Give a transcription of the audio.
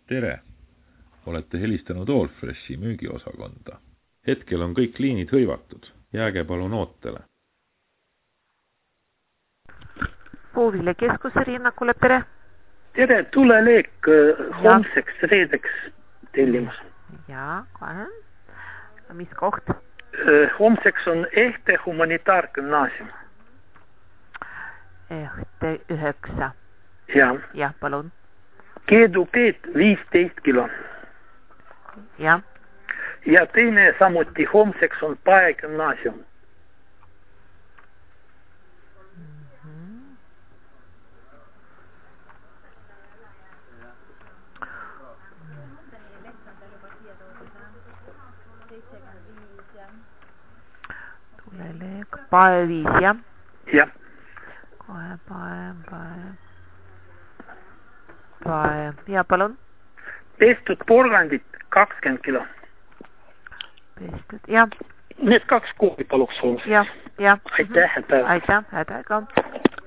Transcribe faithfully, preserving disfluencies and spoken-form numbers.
Tere! Olete helistanud Allfreshi müügiosakonda. Hetkel on kõik liinid hõivatud. Jääge palun ootele. Puuville keskuse rinnakule, tere! Tere, tuleleek homseks reedeks tellimus. Jaa, kohe. Mis koht? Homseks on Ehte humanitaargümnaasium. Ehte üheksa. Jah. Jah, palun. Keedukeet viisteist kilo. Jah. Ja teine samuti homseks on Pae gümnaasium. Tuleleek Pae viis, jah? Jah. Kohe Pae, Pae. Pae, ja palun. Pestud porgandit kakskümmend kilo. Pestud, jah. Need kaks kuubi paluks homseks. Jah, jah. Aitäh, aitäh. Aitäh, aitäh ka.